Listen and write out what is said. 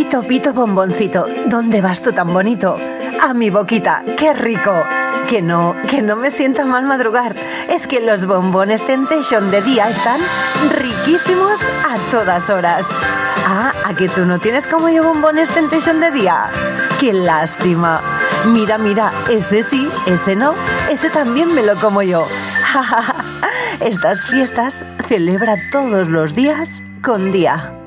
Pito, pito, bomboncito, ¿dónde vas tú tan bonito? A mi boquita, ¡qué rico! Que no me sienta mal madrugar. Es que los bombones Temptation de día están riquísimos a todas horas. Ah, ¿a que tú no tienes como yo bombones Temptation de día? ¡Qué lástima! Mira, ese sí, ese no, ese también me lo como yo. Estas fiestas celebra todos los días con día.